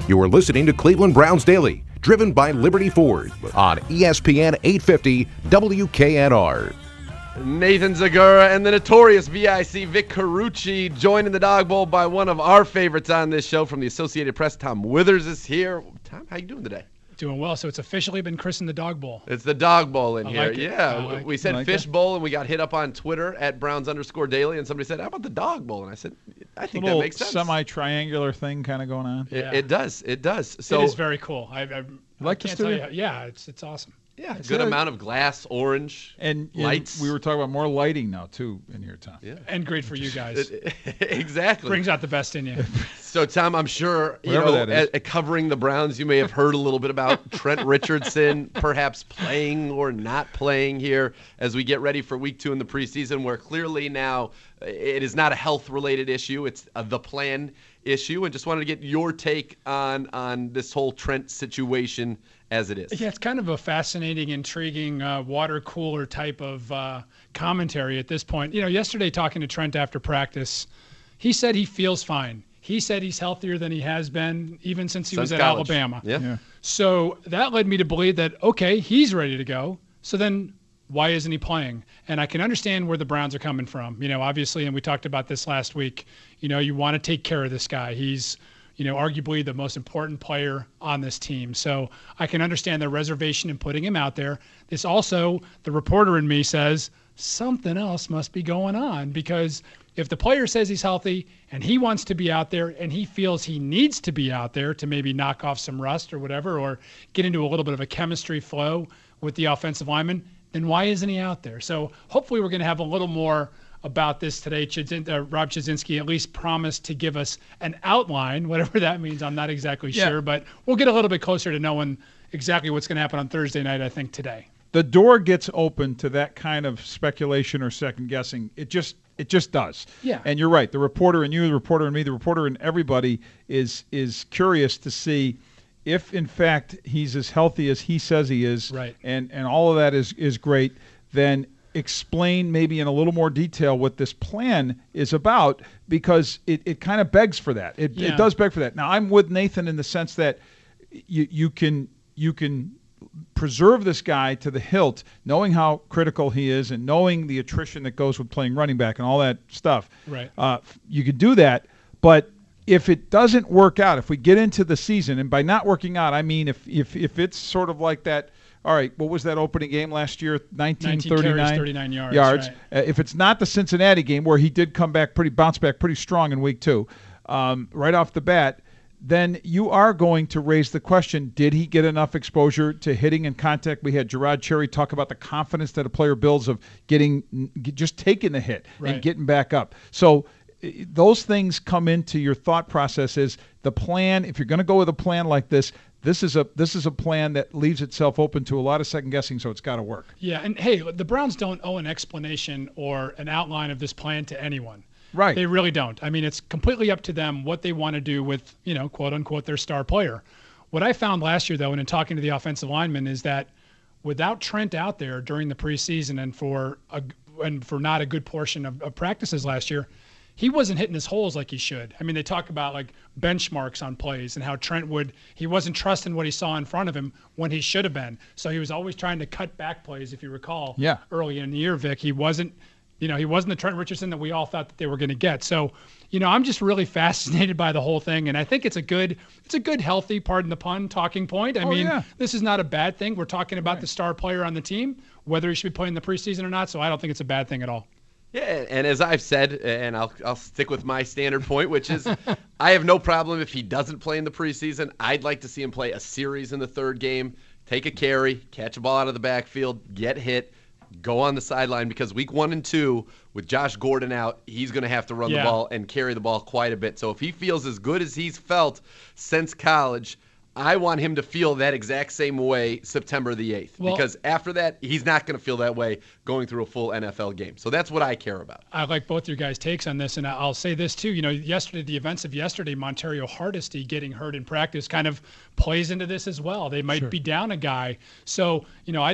You are listening to Cleveland Browns Daily, driven by Liberty Ford on ESPN 850 WKNR. Nathan Zagura and the notorious VIC Vic Carucci joined in the Dog Bowl by one of our favorites on this show from the Associated Press. Tom Withers is here. Tom, how you doing today? Doing well. So it's officially been christened the Dog Bowl. It's the Dog Bowl in here. Like yeah, we said Fish Bowl, and we got hit up on Twitter at Browns_Daily, and somebody said, how about the Dog Bowl? And I said, I think that makes sense. Semi-triangular thing kind of going on. It does. It does. So it is very cool. I like can't the tell studio? you. Yeah, it's awesome. Yeah, good amount of glass, orange, and lights. We were talking about more lighting now, too, in here, Tom. Yeah. And great for you guys. Exactly. Brings out the best in you. So, Tom, I'm sure, at covering the Browns, you may have heard a little bit about Trent Richardson perhaps playing or not playing here as we get ready for week 2 in the preseason, where clearly now it is not a health-related issue. It's the plan issue. And just wanted to get your take on this whole Trent situation as it is. Yeah, it's kind of a fascinating, intriguing water cooler type of commentary at this point. Yesterday talking to Trent after practice, he said he feels fine. He said he's healthier than he has been even since he was at college. Alabama. Yeah. So that led me to believe that, okay, he's ready to go. So then why isn't he playing? And I can understand where the Browns are coming from. Obviously, and we talked about this last week, you want to take care of this guy. He's arguably the most important player on this team. So I can understand the reservation in putting him out there. This also, the reporter in me says, something else must be going on, because if the player says he's healthy and he wants to be out there and he feels he needs to be out there to maybe knock off some rust or whatever, or get into a little bit of a chemistry flow with the offensive lineman, then why isn't he out there? So hopefully we're going to have a little more about this today. Rob Chudzinski at least promised to give us an outline, whatever that means. I'm not exactly sure, but we'll get a little bit closer to knowing exactly what's going to happen on Thursday night, I think, today. The door gets open to that kind of speculation or second guessing. It just does. Yeah. And you're right. The reporter and you, the reporter and me, the reporter and everybody is curious to see if, in fact, he's as healthy as he says he is, right, and all of that is great, then explain maybe in a little more detail what this plan is about, because it kind of begs for that. It does beg for that. Now, I'm with Nathan in the sense that you can preserve this guy to the hilt, knowing how critical he is and knowing the attrition that goes with playing running back and all that stuff. Right. You could do that, but if it doesn't work out, if we get into the season, and by not working out, I mean if it's sort of like that. All right, what was that opening game last year? 19 carries, 39 yards. Right. If it's not the Cincinnati game where he did bounce back pretty strong in week 2, right off the bat, then you are going to raise the question, did he get enough exposure to hitting and contact? We had Gerard Cherry talk about the confidence that a player builds of just taking the hit and getting back up. So those things come into your thought process. Is the plan, if you're going to go with a plan like this, this is a plan that leaves itself open to a lot of second guessing, so it's got to work. Yeah, and hey, the Browns don't owe an explanation or an outline of this plan to anyone. Right. They really don't. I mean, it's completely up to them what they want to do with, quote unquote, their star player. What I found last year, though, and in talking to the offensive linemen, is that without Trent out there during the preseason and for not a good portion of practices last year, he wasn't hitting his holes like he should. I mean, they talk about like benchmarks on plays and how he wasn't trusting what he saw in front of him when he should have been. So he was always trying to cut back plays, if you recall. Yeah. Early in the year, Vic, he wasn't the Trent Richardson that we all thought that they were going to get. So, I'm just really fascinated by the whole thing, and I think it's a good, healthy, pardon the pun, talking point. I mean, this is not a bad thing. We're talking about the star player on the team, whether he should be playing the preseason or not. So I don't think it's a bad thing at all. Yeah, and as I've said, and I'll stick with my standard point, which is I have no problem if he doesn't play in the preseason. I'd like to see him play a series in the third game, take a carry, catch a ball out of the backfield, get hit, go on the sideline, because week 1 and 2, with Josh Gordon out, he's going to have to run the ball and carry the ball quite a bit. So if he feels as good as he's felt since college, I want him to feel that exact same way September the 8th, because after that, he's not going to feel that way going through a full NFL game. So that's what I care about. I like both your guys' takes on this, and I'll say this too. Yesterday, the events of yesterday, Montario Hardesty getting hurt in practice kind of plays into this as well. They might be down a guy. So,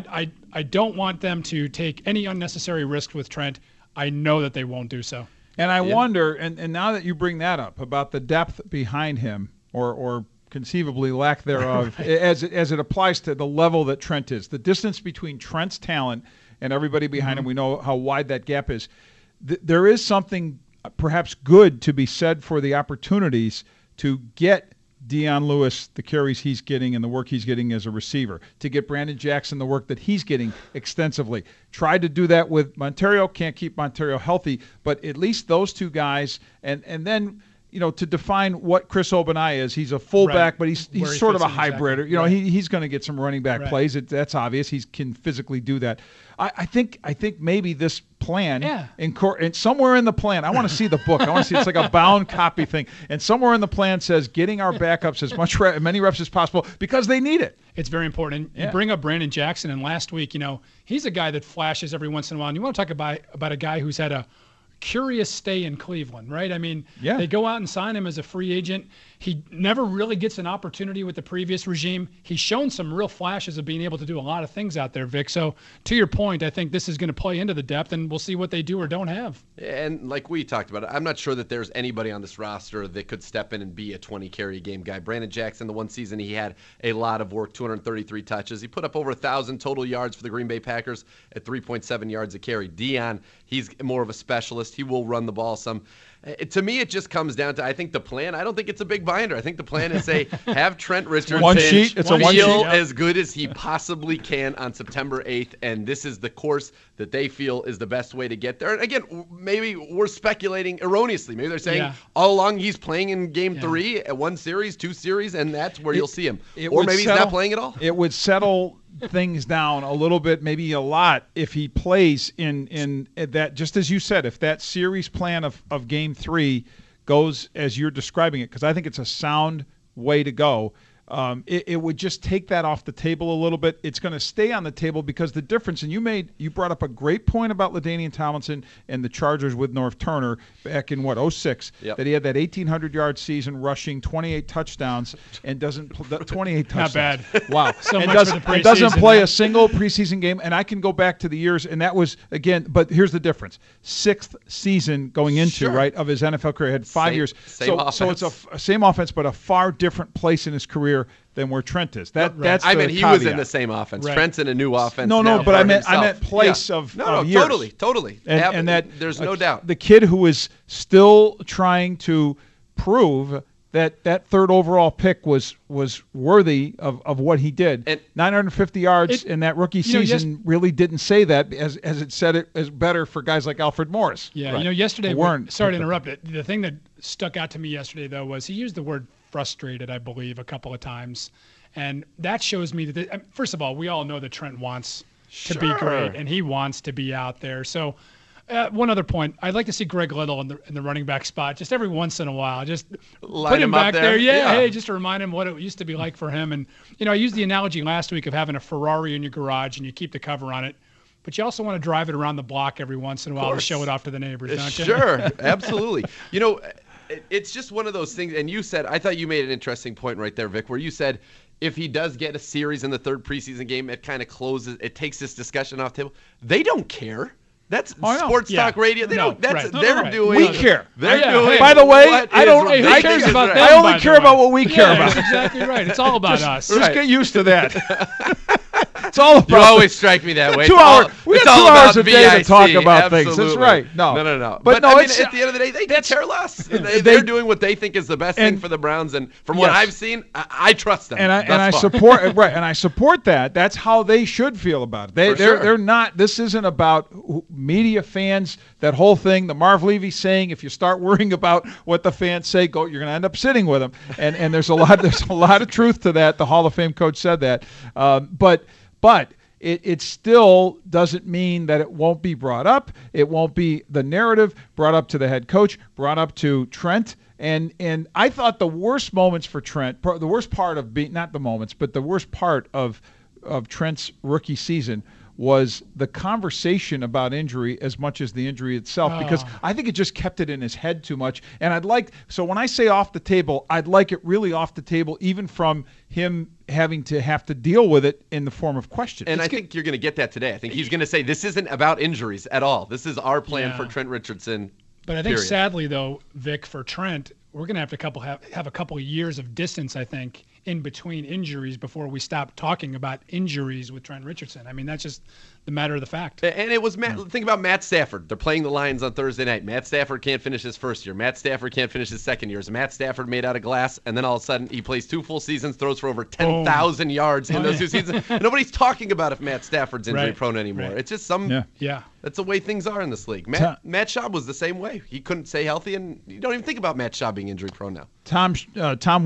I don't want them to take any unnecessary risk with Trent. I know that they won't do so. And I wonder, and now that you bring that up about the depth behind him, or conceivably lack thereof, as it applies to the level that Trent is. The distance between Trent's talent and everybody behind him, we know how wide that gap is. There is something perhaps good to be said for the opportunities to get Dion Lewis the carries he's getting and the work he's getting as a receiver, to get Brandon Jackson the work that he's getting extensively. Tried to do that with Montario, can't keep Montario healthy, but at least those two guys, and then to define what Chris Obanaya is. He's a fullback, but he's sort of a hybrid. Exactly. He's going to get some running back plays. That's obvious. He can physically do that. I think maybe this plan, and somewhere in the plan, I want to see the book. I want to see it's like a bound copy thing, and somewhere in the plan says getting our backups as many reps as possible because they need it. It's very important. And you bring up Brandon Jackson, and last week, he's a guy that flashes every once in a while. And you want to talk about a guy who's had a curious stay in Cleveland, right? I mean, they go out and sign him as a free agent. He never really gets an opportunity with the previous regime. He's shown some real flashes of being able to do a lot of things out there, Vic. So to your point, I think this is going to play into the depth, and we'll see what they do or don't have. And like we talked about, I'm not sure that there's anybody on this roster that could step in and be a 20-carry game guy. Brandon Jackson, the one season he had a lot of work, 233 touches. He put up over 1,000 total yards for the Green Bay Packers at 3.7 yards a carry. Dion, he's more of a specialist. He will run the ball some. To me, it just comes down to, I think the plan, I don't think it's a big binder. I think the plan is have Trent Richardson feel as good as he possibly can on September 8th, and this is the course that they feel is the best way to get there. And again, maybe we're speculating erroneously. Maybe they're saying all along he's playing in game 3, at 1 series, 2 series, and that's where you'll see him. Or maybe he's not playing at all. It would settle things down a little bit, maybe a lot, if he plays in that, just as you said, if that series plan of game 3 goes as you're describing it, because I think it's a sound way to go. It would just take that off the table a little bit. It's going to stay on the table because the difference, and you brought up a great point about LaDainian Tomlinson and the Chargers with Norv Turner back in 06, that he had that 1,800-yard season rushing 28 touchdowns and doesn't 28 touchdowns. Not bad. Wow. So and much for the preseason, doesn't play a single preseason game, and I can go back to the years, and that was, again, but here's the difference. 6th season going into, right, of his NFL career. He had 5 years. So it's a same offense, but a far different place in his career than where Trent is. That's I mean, he was in the same offense. Right. Trent's in a new offense. No, now but I meant himself. of years. Totally. And that there's no doubt. The kid who is still trying to prove that 3rd overall pick was worthy of what he did. And 950 yards in that rookie season really didn't say that as it said it as better for guys like Alfred Morris. Yeah, yesterday, sorry to interrupt it. The thing that stuck out to me yesterday, though, was he used the word frustrated, I believe, a couple of times. And that shows me that, first of all, we all know that Trent wants to be great, and he wants to be out there. So one other point, I'd like to see Greg Little in the running back spot just every once in a while. Just put him back there. Yeah, just to remind him what it used to be like for him. And, I used the analogy last week of having a Ferrari in your garage and you keep the cover on it. But you also want to drive it around the block every once in a while to show it off to the neighbors, don't you? Sure, absolutely. It's just one of those things. And you said, I thought you made an interesting point right there, Vic, where you said if he does get a series in the 3rd preseason game, it kind of closes, it takes this discussion off the table. They don't care. That's sports talk radio. They're doing. We care. They're doing. By the way, I don't. Who cares about them? I only care about what we care about. That's exactly right. It's all about us. Just get used to that. It's all about. You always strike me that way. 2 hours. We have 2 hours a day to talk about Absolutely. things. That's right. No. But I mean, at the end of the day, they care less. They're doing what they think is the best thing for the Browns, and from what I've seen, I trust them. And I support and I support that. That's how they should feel about it. They're not. This isn't about media fans. That whole thing. The Marv Levy saying, if you start worrying about what the fans say, you're going to end up sitting with them. And there's a lot of truth to that. The Hall of Fame coach said that. But it still doesn't mean that it won't be brought up. It won't be the narrative brought up to the head coach, brought up to Trent. And I thought the worst moments for Trent, the worst part of not the moments, but the worst part of Trent's rookie season was the conversation about injury as much as the injury itself, because I think it just kept it in his head too much. And so when I say off the table, I'd like it really off the table, even from him having to deal with it in the form of questions. And I think you're going to get that today. I think he's going to say, this isn't about injuries at all. This is our plan for Trent Richardson. But I think sadly, though, Vic, for Trent, we're going to have a couple of years of distance, I think, in between injuries before we stop talking about injuries with Trent Richardson. I mean, that's just the matter of the fact. And it was think about Matt Stafford. They're playing the Lions on Thursday night. Matt Stafford can't finish his first year. Matt Stafford can't finish his second year. Is Matt Stafford made out of glass? And then all of a sudden he plays 2 full seasons, throws for over 10,000 yards in those 2 seasons. Nobody's talking about if Matt Stafford's injury prone anymore. It's just that's the way things are in this league. Matt Schaub was the same way. He couldn't stay healthy, and you don't even think about Matt Schaub being injury prone now. Tom Schaub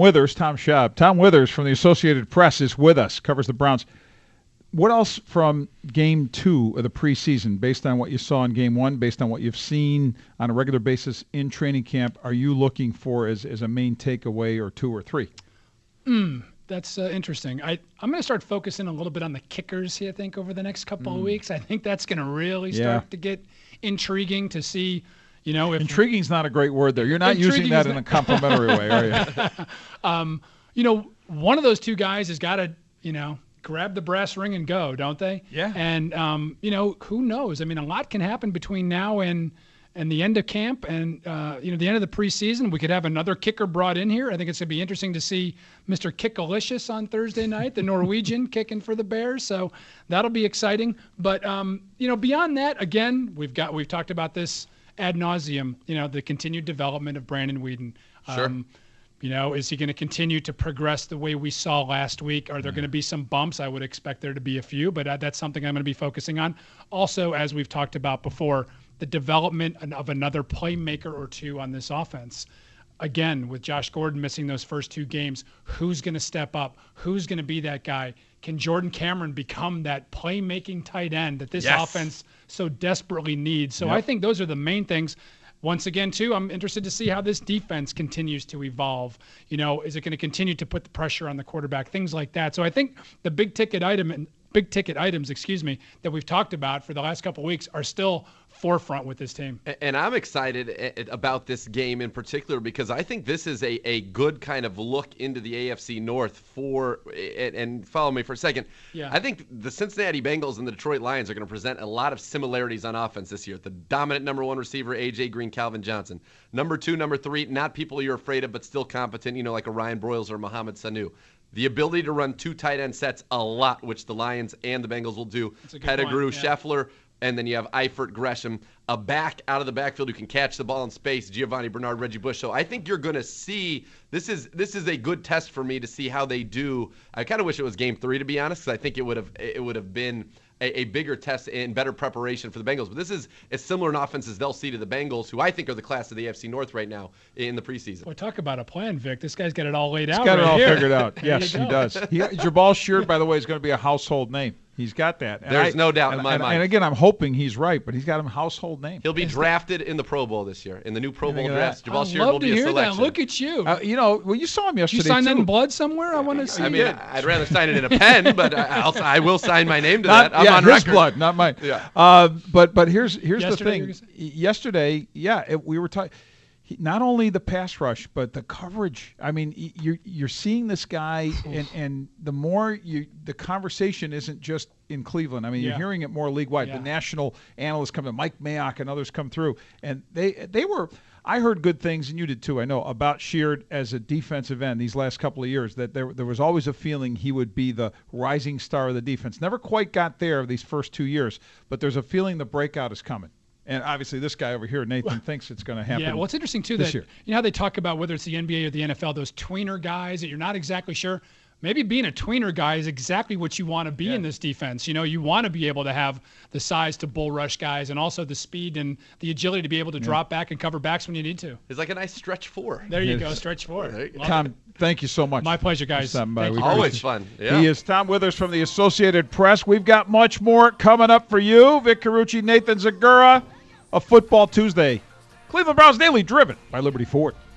from the Associated Press is with us, covers the Browns. What else from Game 2 of the preseason, based on what you saw in Game 1, based on what you've seen on a regular basis in training camp, are you looking for as a main takeaway, or 2 or 3? That's interesting. I'm going to start focusing a little bit on the kickers here, I think, over the next couple of weeks. I think that's going to really start to get intriguing to see, if intriguing's not a great word there. You're not using that in a complimentary way, are you? One of those two guys has got to, grab the brass ring and go, don't they? Yeah. And, who knows? I mean, a lot can happen between now and the end of camp and, the end of the preseason. We could have another kicker brought in here. I think it's going to be interesting to see Mr. Kickalicious on Thursday night, the Norwegian kicking for the Bears. So that'll be exciting. But, beyond that, again, we've talked about this ad nauseum, the continued development of Brandon Weeden. Sure. Is he going to continue to progress the way we saw last week? Are there going to be some bumps? I would expect there to be a few, but that's something I'm going to be focusing on. Also, as we've talked about before, the development of another playmaker or two on this offense. Again, with Josh Gordon missing those first 2 games, who's going to step up? Who's going to be that guy? Can Jordan Cameron become that playmaking tight end that this offense so desperately needs? So I think those are the main things. Once again, too, I'm interested to see how this defense continues to evolve. Is it going to continue to put the pressure on the quarterback? Things like that. So I think the big ticket items, that we've talked about for the last couple of weeks are still forefront with this team. And I'm excited about this game in particular because I think this is a good kind of look into the AFC North and follow me for a second. Yeah. I think the Cincinnati Bengals and the Detroit Lions are going to present a lot of similarities on offense this year. The dominant number 1 receiver, A.J. Green, Calvin Johnson. Number 2, number 3, not people you're afraid of, but still competent, like a Ryan Broyles or Mohamed Sanu. The ability to run 2 tight end sets a lot, which the Lions and the Bengals will do. Pettigrew, Scheffler, and then you have Eifert, Gresham, a back out of the backfield who can catch the ball in space, Giovanni Bernard, Reggie Bush. So I think you're going to see this is a good test for me to see how they do. I kind of wish it was Game 3, to be honest, because I think it would have been a bigger test and better preparation for the Bengals. But this is as similar an offense as they'll see to the Bengals, who I think are the class of the AFC North right now in the preseason. Well, talk about a plan, Vic. This guy's got it all laid out. He's got it all here. figured out. Yes, he does. Jabal Sheard, by the way, is going to be a household name. He's got that. There's no doubt in my mind. And again, I'm hoping he's right, but he's got a household name. He'll be drafted in the Pro Bowl this year, in the new Pro Bowl draft. Jabal Sheard will will be be a selection. selection. Look at you. Well, you saw him yesterday. Did you sign that too. in blood somewhere? I want to see. I mean, I'd rather sign it in a pen, but I will sign my name to that. I'm on his record. Blood, not mine. Yeah. But here's the thing. Yesterday, we were talking. Not only the pass rush, but the coverage. I mean, you're seeing this guy, and the more the conversation isn't just in Cleveland. I mean, you're hearing it more league-wide. The national analysts come in, Mike Mayock and others come through, and they were. I heard good things, and you did too, I know, about Sheard as a defensive end these last couple of years, that there was always a feeling he would be the rising star of the defense. Never quite got there these first 2 years, but there's a feeling the breakout is coming. And obviously this guy over here, Nathan, thinks it's going to happen. Yeah, well, it's interesting, too, this that year. You know how they talk about whether it's the NBA or the NFL, those tweener guys that you're not exactly sure. Maybe being a tweener guy is exactly what you want to be in this defense. You want to be able to have the size to bull rush guys and also the speed and the agility to be able to drop back and cover backs when you need to. It's like a nice stretch 4. There you go, stretch 4. Tom, thank you so much. My pleasure, guys. Always fun. Yeah. He is Tom Withers from the Associated Press. We've got much more coming up for you. Vic Carucci, Nathan Zagura, a Football Tuesday. Cleveland Browns Daily, driven by Liberty Ford.